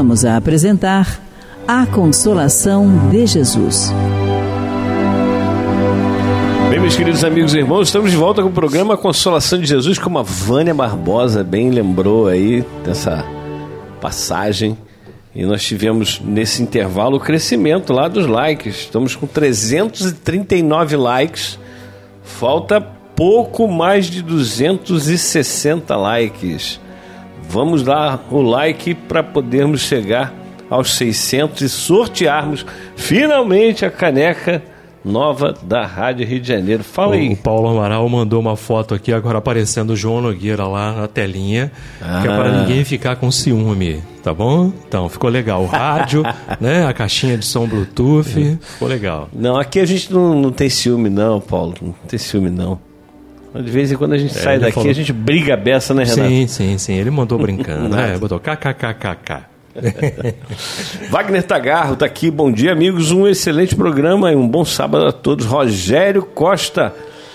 voltamos a apresentar A Consolação de Jesus. Bem, meus queridos amigos e irmãos, estamos de volta com o programa Consolação de Jesus, como a Vânia Barbosa bem lembrou aí dessa passagem. E nós tivemos nesse intervalo o crescimento lá dos likes. Estamos com 339 likes. Falta pouco mais de 260 likes. Vamos dar o like para podermos chegar aos 600 e sortearmos finalmente a caneca nova da Rádio Rio de Janeiro. Fala aí. O Paulo Amaral mandou uma foto aqui agora aparecendo o João Nogueira lá na telinha, que é para ninguém ficar com ciúme, tá bom? Então, ficou legal. O rádio, né? A caixinha de som Bluetooth, ficou legal. Não, aqui a gente não tem ciúme não, Paulo. Não tem ciúme não. De vez em quando a gente sai daqui, falou... a gente briga a beça, né, Renato? Sim. Ele mandou brincando, né? Botou kkkk. Wagner Tagarro está aqui, bom dia amigos, um excelente programa e um bom sábado a todos. Rogério Costa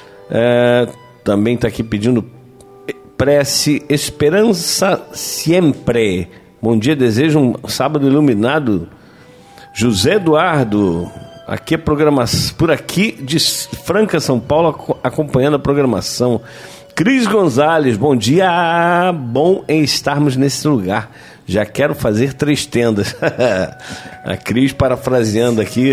também está aqui pedindo prece Esperança Sempre, bom dia, desejo um sábado iluminado. José Eduardo, aqui é programação, por aqui de Franca, São Paulo, acompanhando a programação. Cris Gonzalez, bom dia, bom em estarmos nesse lugar. Já quero fazer 3 tendas. A Cris parafraseando aqui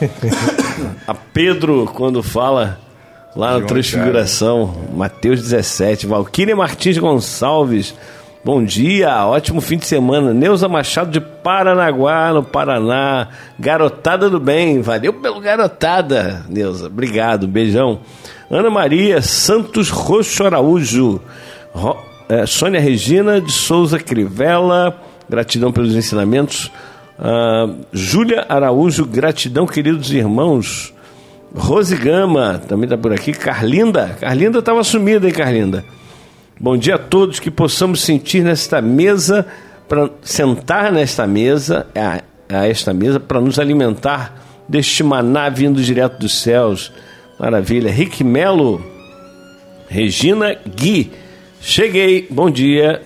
a Pedro quando fala lá na Transfiguração, Mateus 17. Valquíria Martins Gonçalves, bom dia, ótimo fim de semana. Neuza Machado de Paranaguá, no Paraná. Garotada do bem, valeu pelo garotada, Neuza, obrigado, beijão. Ana Maria Santos Roxo Araújo, Sônia Regina de Souza Crivella, gratidão pelos ensinamentos. Júlia Araújo, gratidão, queridos irmãos. Rose Gama, também está por aqui. Carlinda estava sumida, hein, Carlinda? Bom dia a todos, que possamos sentir nesta mesa, sentar nesta mesa, a esta mesa, para nos alimentar deste maná vindo direto dos céus. Maravilha. Rick Melo, Regina Gui, cheguei, bom dia.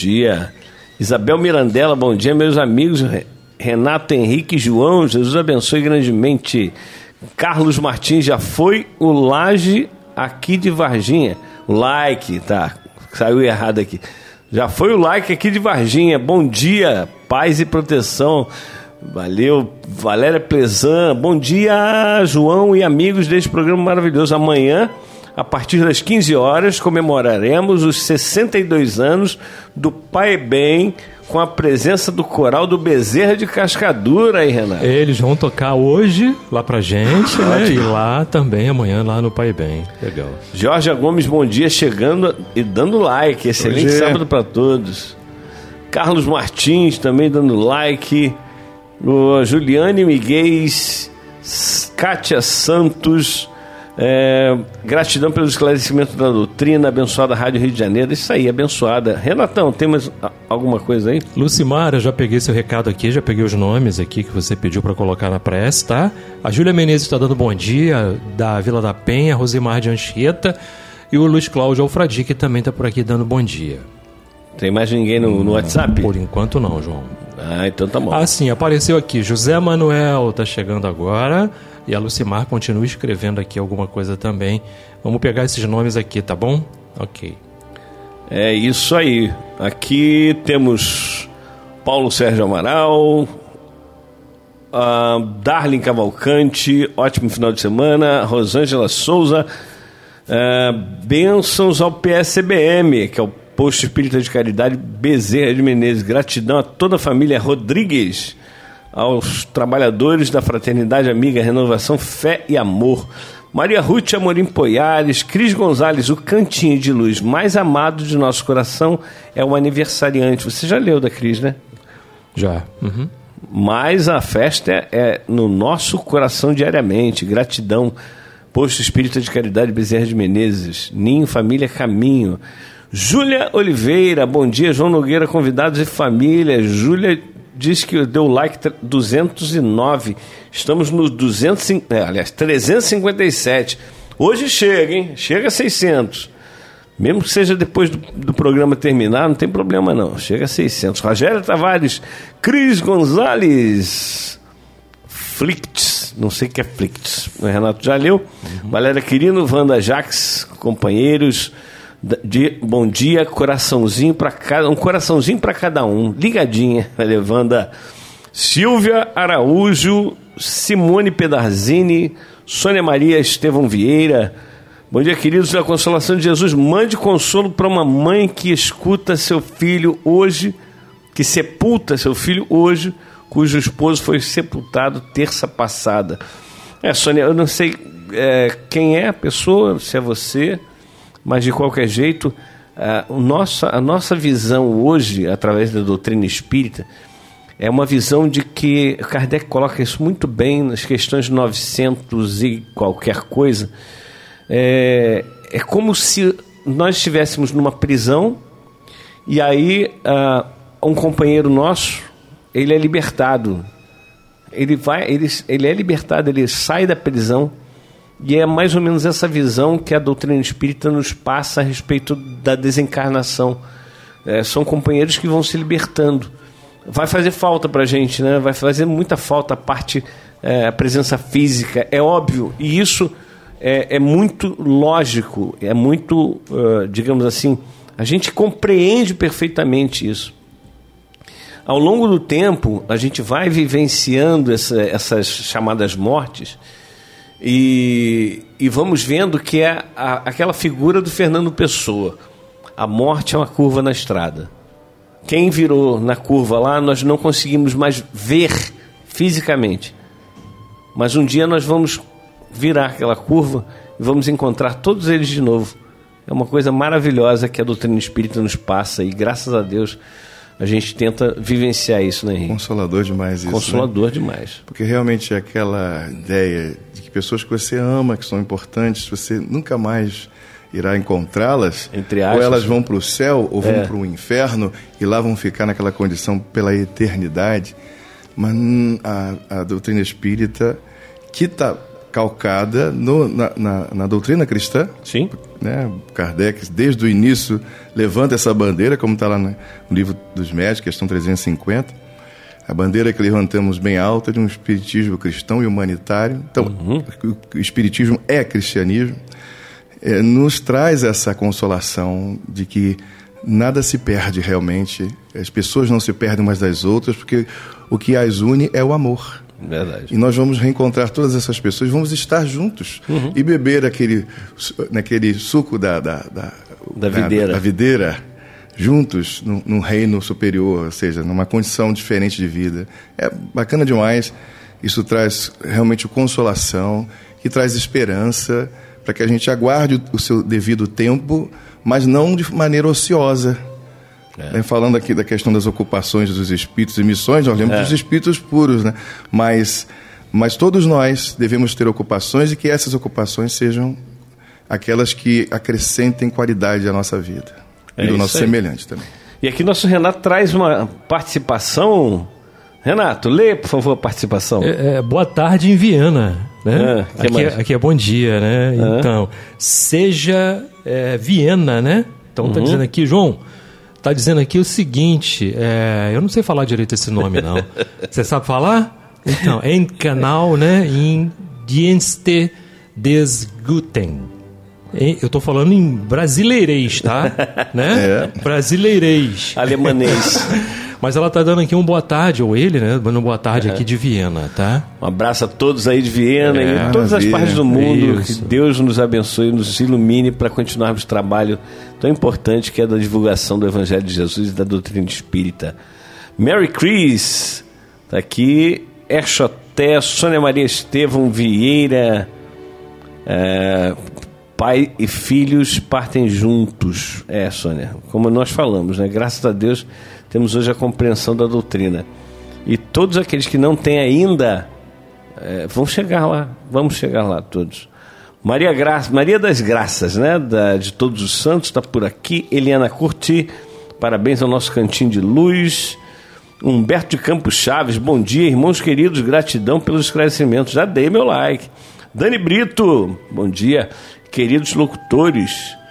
Isabel Mirandela, bom dia, meus amigos. Renato Henrique João, Jesus abençoe grandemente. Carlos Martins, já foi o Laje aqui de Varginha. O like, tá, saiu errado aqui. Já foi o like aqui de Varginha. Bom dia, paz e proteção. Valeu, Valéria Plezan. Bom dia, João e amigos deste programa maravilhoso. Amanhã, a partir das 15 horas, comemoraremos os 62 anos do Pai Bem, com a presença do coral do Bezerra de Cascadura aí, Renato. Eles vão tocar hoje lá pra gente, né? E lá também amanhã, lá no Pai Bem. Legal. Jorge Gomes, bom dia, chegando e dando like. Excelente sábado para todos. Carlos Martins também dando like. O Juliane Miguel, Kátia Santos, gratidão pelo esclarecimento da doutrina, abençoada Rádio Rio de Janeiro. Isso aí, abençoada. Renatão, tem mais alguma coisa aí? Lucimara, já peguei seu recado aqui, já peguei os nomes aqui que você pediu para colocar na prece, tá? A Júlia Menezes está dando bom dia, da Vila da Penha, Rosimar de Anchieta, e o Luiz Cláudio Alfradi, que também está por aqui dando bom dia. Tem mais ninguém no WhatsApp? Por enquanto não, João. Então tá bom. Sim, apareceu aqui. José Manuel tá chegando agora. E a Lucimar continua escrevendo aqui alguma coisa também. Vamos pegar esses nomes aqui, tá bom? Ok. É isso aí. Aqui temos Paulo Sérgio Amaral, Darlin Cavalcante, ótimo final de semana. Rosângela Souza, bênçãos ao PSBM, que é o Posto Espírita de Caridade Bezerra de Menezes. Gratidão a toda a família Rodrigues, aos trabalhadores da Fraternidade Amiga Renovação Fé e Amor. Maria Ruth Amorim Poiares, Cris Gonzalez, o cantinho de luz mais amado de nosso coração é o aniversariante. Você já leu da Cris, né? Já. Uhum. Mas a festa é no nosso coração diariamente. Gratidão. Posto Espírita de Caridade Bezerra de Menezes. Ninho Família Caminho. Júlia Oliveira, bom dia, João Nogueira, convidados e família. Júlia diz que deu like 209. Estamos no 357. Hoje chega, hein? Chega a 600. Mesmo que seja depois do programa terminar, não tem problema não. Chega a 600. Rogério Tavares, Cris Gonzalez, Flicts, não sei o que é Flicts, o Renato já leu. Valéria Quirino, Wanda Jax, companheiros, bom dia, coraçãozinho para cada um, coraçãozinho para cada um, ligadinha, Wanda. Silvia Araújo, Simone Pedarzini, Sônia Maria Estevão Vieira. Bom dia, queridos da Consolação de Jesus. Mande consolo para uma mãe que escuta seu filho hoje, que sepulta seu filho hoje, cujo esposo foi sepultado terça passada. Sônia, eu não sei quem é a pessoa, se é você, mas de qualquer jeito, a nossa visão hoje, através da doutrina espírita, é uma visão de que Kardec coloca isso muito bem nas questões 900 e qualquer coisa. É como se nós estivéssemos numa prisão e aí um companheiro nosso, ele é libertado. Ele é libertado, ele sai da prisão, e é mais ou menos essa visão que a doutrina espírita nos passa a respeito da desencarnação. São companheiros que vão se libertando. Vai fazer falta para a gente, né? Vai fazer muita falta a presença física, é óbvio, e isso é muito lógico, é muito, digamos assim, a gente compreende perfeitamente isso. Ao longo do tempo, a gente vai vivenciando essas chamadas mortes e vamos vendo que é aquela figura do Fernando Pessoa. A morte é uma curva na estrada. Quem virou na curva lá, nós não conseguimos mais ver fisicamente. Mas um dia nós vamos virar aquela curva e vamos encontrar todos eles de novo. É uma coisa maravilhosa que a doutrina espírita nos passa e, graças a Deus, a gente tenta vivenciar isso, né, Henrique? Consolador demais isso. Consolador, né? Demais. Porque realmente é aquela ideia de que pessoas que você ama, que são importantes, você nunca mais irá encontrá-las, ou elas vão para o céu ou vão para o inferno e lá vão ficar naquela condição pela eternidade. Mas a doutrina espírita, que está calcada na doutrina cristã, sim, né? Kardec, desde o início, levanta essa bandeira, como está lá no livro dos Médiuns, questão 350, a bandeira que levantamos bem alta de um espiritismo cristão e humanitário. Então, o espiritismo é cristianismo. Nos traz essa consolação de que nada se perde realmente, as pessoas não se perdem umas das outras, porque o que as une é o amor. Verdade. E nós vamos reencontrar todas essas pessoas, vamos estar juntos e beber naquele suco da videira, juntos num reino superior, ou seja, numa condição diferente de vida. É bacana demais, isso traz realmente consolação, que traz esperança, para que a gente aguarde o seu devido tempo, mas não de maneira ociosa. Falando aqui da questão das ocupações dos espíritos e missões, nós lemos dos espíritos puros, né? Mas todos nós devemos ter ocupações e que essas ocupações sejam aquelas que acrescentem qualidade à nossa vida e do nosso semelhante também. E aqui nosso Renato traz uma participação. Renato, lê, por favor, a participação. Boa tarde em Viena, né? Aqui é bom dia, né? Então, seja Viena, né? Então tá dizendo aqui, João, tá dizendo aqui o seguinte, eu não sei falar direito esse nome, não. Você sabe falar? Então, em canal, né? Em Dienste des Guten. Eu tô falando em brasileirês, tá? Né? Brasileirês. Alemanês. Mas ela tá dando aqui boa tarde, ou ele, né? Dando boa tarde aqui de Viena, tá? Um abraço a todos aí de Viena e todas as partes do mundo. Isso. Que Deus nos abençoe e nos ilumine para continuarmos o trabalho tão importante que é da divulgação do Evangelho de Jesus e da doutrina espírita. Mary Chris tá aqui, Erchoté, Sônia Maria Estevão Vieira, pai e filhos partem juntos. Sônia, como nós falamos, né? Graças a Deus temos hoje a compreensão da doutrina. E todos aqueles que não têm ainda, vão chegar lá. Vamos chegar lá todos. Maria das Graças, né? De Todos os Santos, está por aqui. Eliana Curti, parabéns ao nosso Cantinho de Luz. Humberto de Campos Chaves, bom dia, irmãos queridos, gratidão pelos esclarecimentos. Já dei meu like. Dani Brito, bom dia, queridos locutores.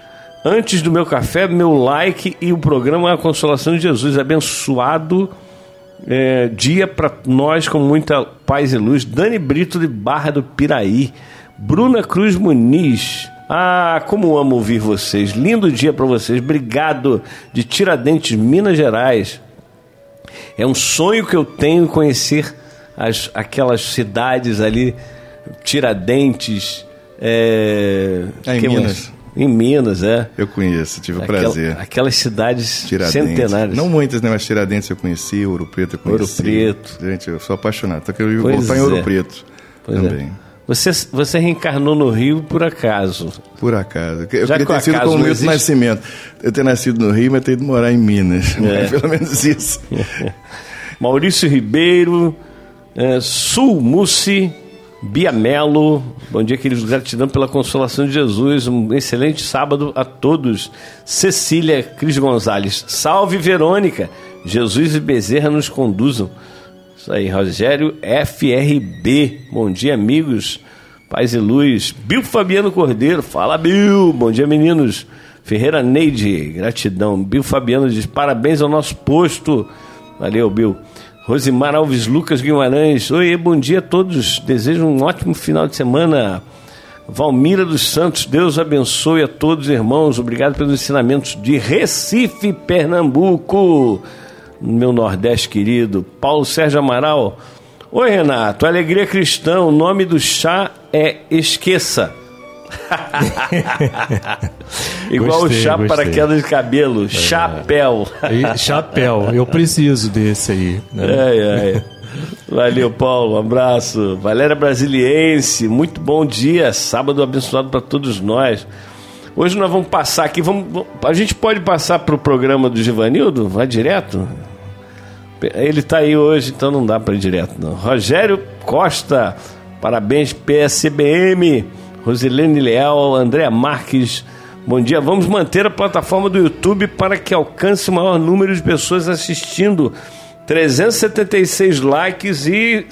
Antes do meu café, meu like e o programa A Consolação de Jesus. Abençoado dia para nós com muita paz e luz. Dani Brito de Barra do Piraí. Bruna Cruz Muniz. Ah, como amo ouvir vocês. Lindo dia para vocês. Obrigado. De Tiradentes, Minas Gerais. É um sonho que eu tenho conhecer aquelas cidades ali, Tiradentes. Em Minas. Em Minas, Eu conheço, tive o prazer. Aquelas cidades Tiradentes. Centenárias. Não muitas, né? Mas Tiradentes eu conheci, Ouro Preto eu conheci. Ouro Preto. Gente, eu sou apaixonado. Tô querendo voltar em Ouro Preto também. Você reencarnou no Rio por acaso? Por acaso. Eu queria ter sido como o Milton Nascimento. Eu ter nascido no Rio, mas ter ido morar em Minas. Pelo menos isso. Maurício Ribeiro, Sul Mussi, Bia Melo, bom dia, queridos, gratidão pela consolação de Jesus, um excelente sábado a todos. Cecília Cris Gonzalez, salve Verônica, Jesus e Bezerra nos conduzam. Isso aí, Rogério FRB, bom dia, amigos, paz e luz. Bill Fabiano Cordeiro, fala Bill, bom dia, meninos. Ferreira Neide, gratidão. Bill Fabiano diz, parabéns ao nosso posto, valeu, Bill. Rosimar Alves Lucas Guimarães, oi, bom dia a todos, desejo um ótimo final de semana. Valmira dos Santos, Deus abençoe a todos, irmãos, obrigado pelos ensinamentos de Recife, Pernambuco, meu Nordeste querido. Paulo Sérgio Amaral, oi Renato, Alegria Cristã, o nome do chá é Esqueça. Igual gostei, o chá para queda de cabelo, chapéu. Chapéu, eu preciso desse aí, né? Valeu, Paulo, um abraço. Valéria Brasiliense, muito bom dia, sábado abençoado para todos nós. Hoje nós vamos passar aqui, a gente pode passar para o programa do Givanildo? Vai direto? Ele está aí hoje, então não dá para ir direto não. Rogério Costa, parabéns PSBM. Rosilene Leal, Andréa Marques, bom dia. Vamos manter a plataforma do YouTube para que alcance o maior número de pessoas assistindo. 376 likes e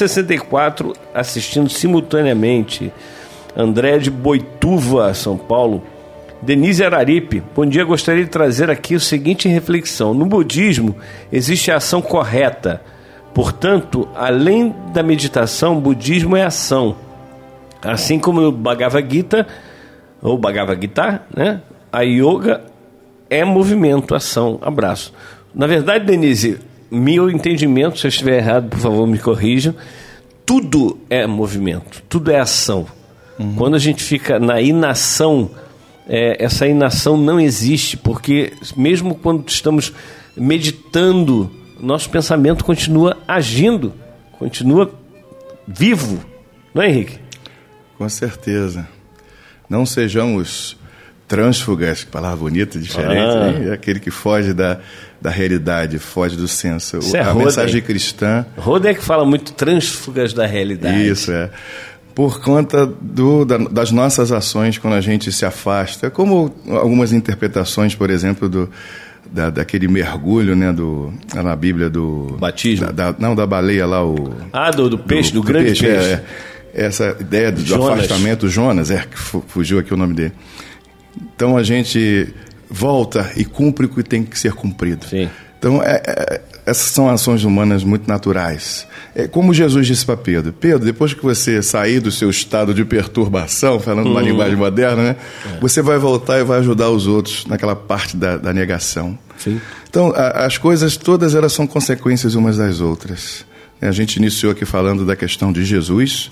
164 assistindo simultaneamente. André de Boituva, São Paulo. Denise Araripe, bom dia. Gostaria de trazer aqui a seguinte reflexão. No budismo existe a ação correta. Portanto, além da meditação, o budismo é ação. Assim como no Bhagavad Gita, ou Bhagavad Gita, né? A yoga é movimento, ação, abraço. Na verdade, Denise, meu entendimento, se eu estiver errado, por favor, me corrijam, tudo é movimento, tudo é ação. Quando a gente fica na inação, essa inação não existe, porque mesmo quando estamos meditando, nosso pensamento continua agindo, continua vivo, não é, Henrique? Com certeza. Não sejamos trânsfugas, que palavra bonita, diferente, né? Aquele que foge da realidade, foge do senso. A mensagem cristã... Roden é que fala muito trânsfugas da realidade. Isso, por conta das nossas ações quando a gente se afasta. Como algumas interpretações, por exemplo, daquele mergulho, né, na Bíblia do... Batismo? Da baleia lá, do peixe, do grande peixe. Essa ideia do afastamento, Jonas, que fugiu aqui o nome dele. Então a gente volta e cumpre o que tem que ser cumprido. Sim. Então essas são ações humanas muito naturais. Como Jesus disse para Pedro, depois que você sair do seu estado de perturbação, falando uma linguagem moderna, né, você vai voltar e vai ajudar os outros naquela parte da negação. Sim. Então as coisas todas elas são consequências umas das outras. A gente iniciou aqui falando da questão de Jesus,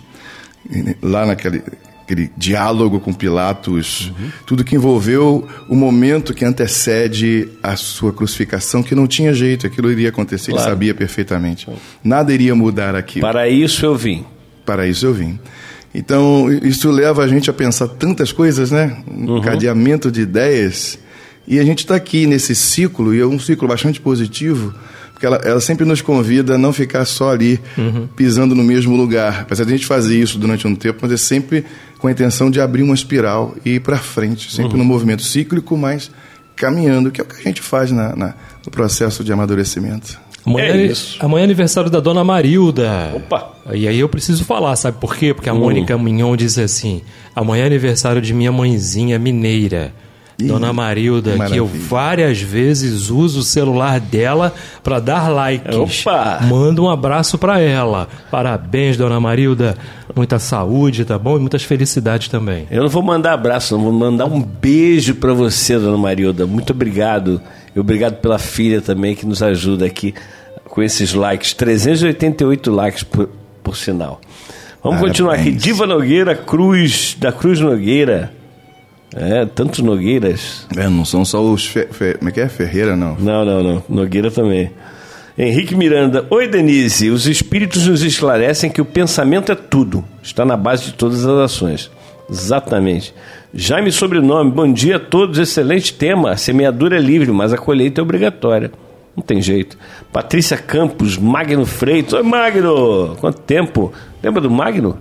lá naquele diálogo com Pilatos, tudo que envolveu o momento que antecede a sua crucificação, que não tinha jeito, aquilo iria acontecer, claro. Ele sabia perfeitamente. Nada iria mudar aquilo. Para isso eu vim. Então, isso leva a gente a pensar tantas coisas, né? Um cadeamento de ideias. E a gente está aqui nesse ciclo, e é um ciclo bastante positivo, porque ela sempre nos convida a não ficar só ali, pisando no mesmo lugar. Apesar de a gente fazer isso durante um tempo, mas é sempre com a intenção de abrir uma espiral e ir para frente, sempre no movimento cíclico, mas caminhando, que é o que a gente faz no processo de amadurecimento. Amanhã é aniversário da Dona Marilda. Opa! E aí eu preciso falar, sabe por quê? Porque a Mônica Mignon diz assim, amanhã é aniversário de minha mãezinha mineira. Dona Marilda, que eu várias vezes uso o celular dela para dar likes. Opa! Manda um abraço para ela. Parabéns, Dona Marilda. Muita saúde, tá bom? E muitas felicidades também. Eu não vou mandar abraço, não. Vou mandar um beijo para você, Dona Marilda. Muito obrigado. E obrigado pela filha também, que nos ajuda aqui com esses likes. 388 likes por sinal. Vamos continuar aqui. Diva Nogueira, da Cruz Nogueira. Tantos Nogueiras. Não são só os... Como é que é? Ferreira, não? Não. Nogueira também. Henrique Miranda. Oi, Denise. Os espíritos nos esclarecem que o pensamento é tudo. Está na base de todas as ações. Exatamente. Jaime Sobrenome. Bom dia a todos. Excelente tema. A semeadura é livre, mas a colheita é obrigatória. Não tem jeito. Patrícia Campos. Magno Freitas. Oi, Magno. Quanto tempo? Lembra do Magno?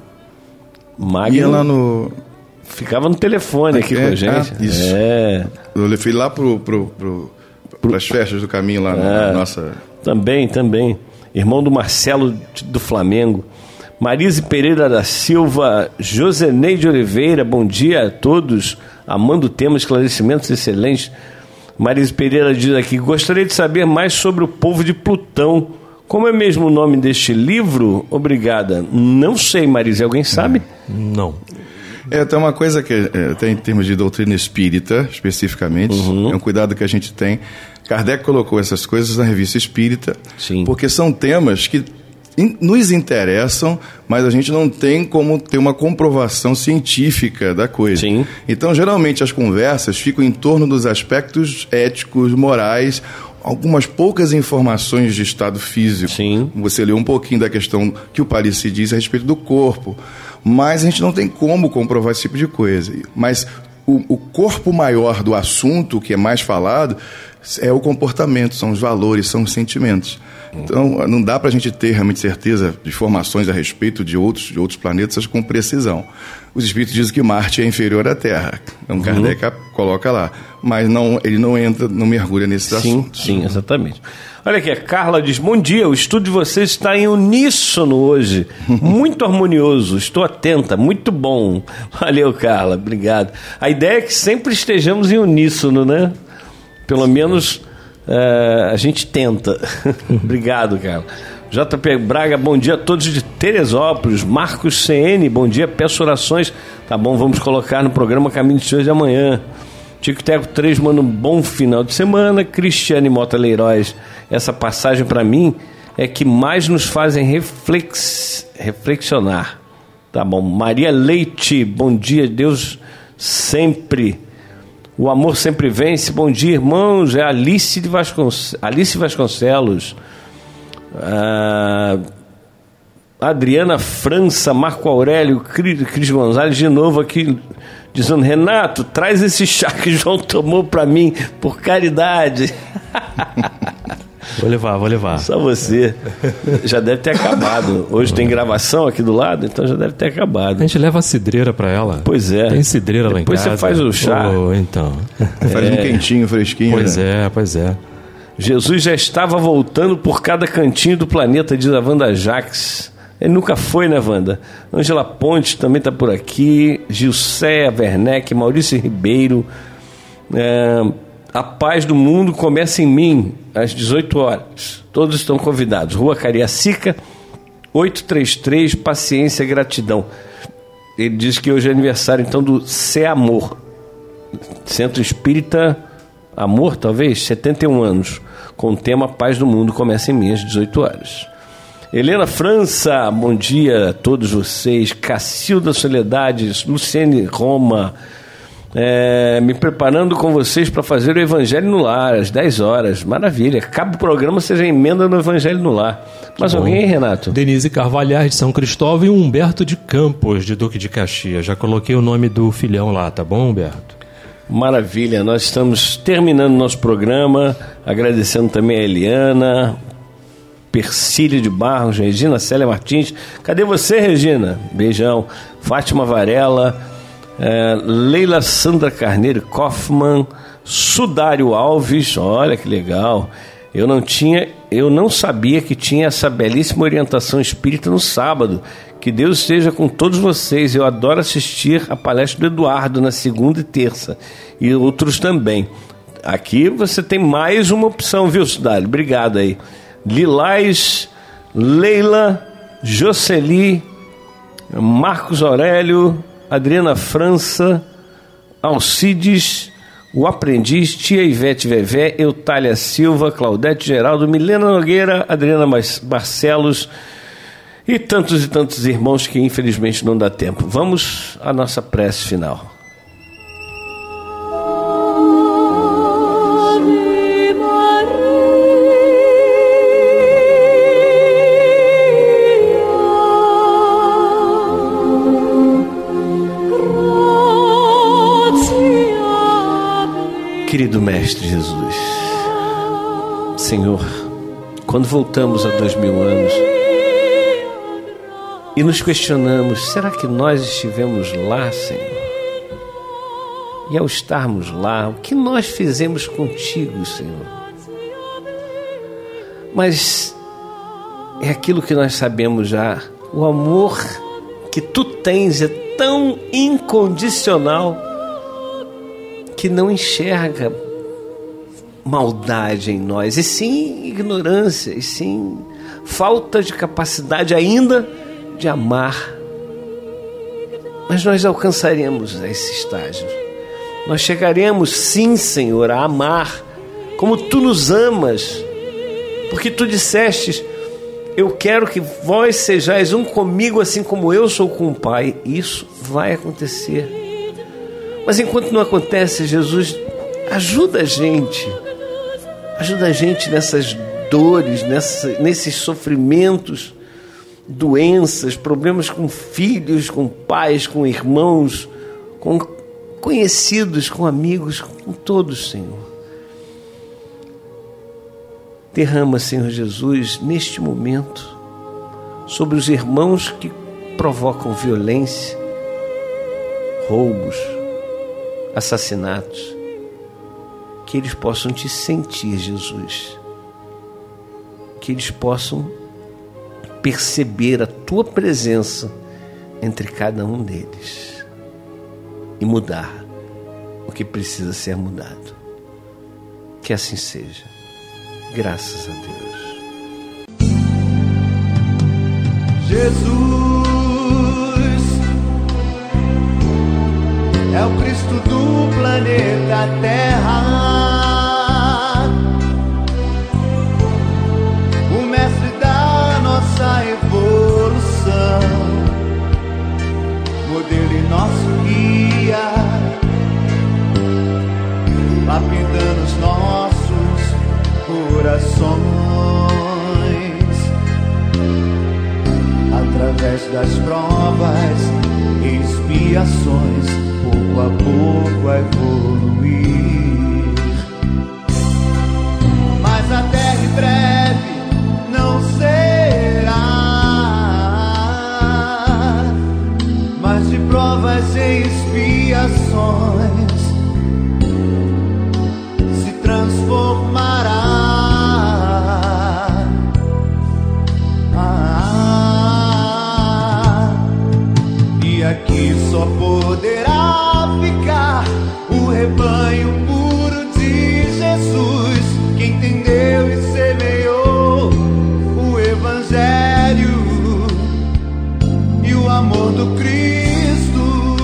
Ia lá no... Ficava no telefone aqui com a gente. Isso. Eu fui lá para as festas do caminho lá na nossa... Também. Irmão do Marcelo do Flamengo. Marise Pereira da Silva, Joseneide Oliveira, bom dia a todos. Amando o tema, esclarecimentos excelentes. Marise Pereira diz aqui, gostaria de saber mais sobre o povo de Plutão. Como é mesmo o nome deste livro? Obrigada. Não sei, Marise, alguém sabe? Não. Tem uma coisa que, até em termos de doutrina espírita, especificamente, é um cuidado que a gente tem. Kardec colocou essas coisas na Revista Espírita, Sim. Porque são temas que nos interessam, mas a gente não tem como ter uma comprovação científica da coisa. Sim. Então, geralmente, as conversas ficam em torno dos aspectos éticos, morais, algumas poucas informações de estado físico. Sim. Você leu um pouquinho da questão que o Palissy diz a respeito do corpo, mas a gente não tem como comprovar esse tipo de coisa. Mas o corpo maior do assunto, que é mais falado, é o comportamento, são os valores, são os sentimentos. Então, não dá para a gente ter realmente certeza de informações a respeito de outros planetas com precisão. Os espíritos dizem que Marte é inferior à Terra. Então, Kardec coloca lá. Mas ele não entra, não mergulha nesses assuntos. Sim, exatamente. Olha aqui, a Carla diz, bom dia, o estudo de vocês está em uníssono hoje. Muito harmonioso, estou atenta, muito bom. Valeu, Carla, obrigado. A ideia é que sempre estejamos em uníssono, né? Pelo menos... a gente tenta. Obrigado, cara. JP Braga, bom dia a todos de Teresópolis. Marcos CN, bom dia, peço orações. Tá bom, vamos colocar no programa Caminho de Deus de amanhã. Tico Teco 3, mano, um bom final de semana. Cristiane Mota Leiroz, essa passagem para mim é que mais nos fazem reflexionar. Tá bom. Maria Leite, bom dia, Deus sempre... O amor sempre vence. Bom dia, irmãos. É Alice Vasconcelos. Adriana França, Marco Aurélio, Cris Gonzalez, de novo aqui, dizendo, Renato, traz esse chá que João tomou para mim, por caridade. Vou levar. Só você. Já deve ter acabado. Hoje tem gravação aqui do lado, então já deve ter acabado. A gente leva a cidreira para ela. Pois é. Tem cidreira lá em casa. Depois você faz o chá. Então. Faz um quentinho, fresquinho. Pois é. Jesus já estava voltando por cada cantinho do planeta, diz a Wanda Jax. Ele nunca foi, né, Wanda? Ângela Pontes também está por aqui. Gilcéia Werneck, Maurício Ribeiro. A paz do mundo começa em mim, às 18 horas. Todos estão convidados. Rua Cariacica, 833, Paciência e Gratidão. Ele diz que hoje é aniversário, então, do CEAMOR. Centro Espírita Amor, talvez, 71 anos. Com o tema Paz do Mundo começa em mim, às 18 horas. Helena França, bom dia a todos vocês. Cacilda Soledades, Luciene Roma... me preparando com vocês para fazer o Evangelho no Lar, às 10 horas. Maravilha. Acaba o programa, você já emenda no Evangelho no Lar. Mais alguém aí, Renato? Denise Carvalhais, de São Cristóvão, e Humberto de Campos, de Duque de Caxias. Já coloquei o nome do filhão lá, tá bom, Humberto? Maravilha. Nós estamos terminando nosso programa, agradecendo também a Eliana, Persília de Barros, Regina Célia Martins. Cadê você, Regina? Beijão. Fátima Varela, Leila Sandra Carneiro Kaufmann, Sudário Alves, olha que legal. Eu não sabia que tinha essa belíssima orientação espírita no sábado. Que Deus esteja com todos vocês. Eu adoro assistir a palestra do Eduardo na segunda e terça. E outros também. Aqui você tem mais uma opção, viu, Cidade? Obrigado aí. Lilás, Leila, Jocely, Marcos Aurélio, Adriana França, Alcides, o Aprendiz, Tia Ivete Vevé, Eutália Silva, Claudete Geraldo, Milena Nogueira, Adriana Barcelos e tantos irmãos que infelizmente não dá tempo. Vamos à nossa prece final. Querido Mestre Jesus, Senhor, quando voltamos a 2000 anos e nos questionamos, será que nós estivemos lá, Senhor? E ao estarmos lá, o que nós fizemos contigo, Senhor? Mas é aquilo que nós sabemos já, o amor que tu tens é tão incondicional que não enxerga maldade em nós, e sim ignorância, e sim falta de capacidade ainda de amar. Mas nós alcançaremos esse estágio. Nós chegaremos, sim, Senhor, a amar como tu nos amas, porque tu dissestes: eu quero que vós sejais um comigo, assim como eu sou com o Pai. Isso vai acontecer. Mas enquanto não acontece, Jesus, ajuda a gente nessas dores, nesses sofrimentos, doenças, problemas com filhos, com pais, com irmãos, com conhecidos, com amigos, com todos, Senhor. Derrama, Senhor Jesus, neste momento, sobre os irmãos que provocam violência, roubos, assassinatos, que eles possam te sentir, Jesus, que eles possam perceber a tua presença entre cada um deles e mudar o que precisa ser mudado. Que assim seja. Graças a Deus. Jesus é o Cristo do planeta Terra, o mestre da nossa evolução, modelo e nosso guia, lapidando os nossos corações, através das provas e expiações, pouco a pouco a evoluir. Mas a terra em breve não será mais de provas e expiações, se transformará. E aqui só poderá ficar o rebanho puro de Jesus, que entendeu e semeou o Evangelho e o amor do Cristo.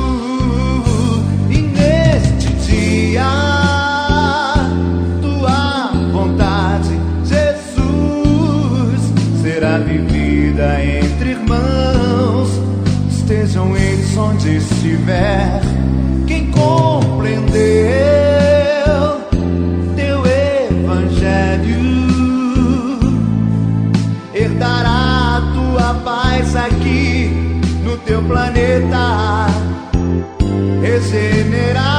E neste dia, tua vontade, Jesus, será vivida entre irmãos, estejam eles onde estiver. Quem compreendeu teu Evangelho herdará a tua paz aqui no teu planeta, regenerar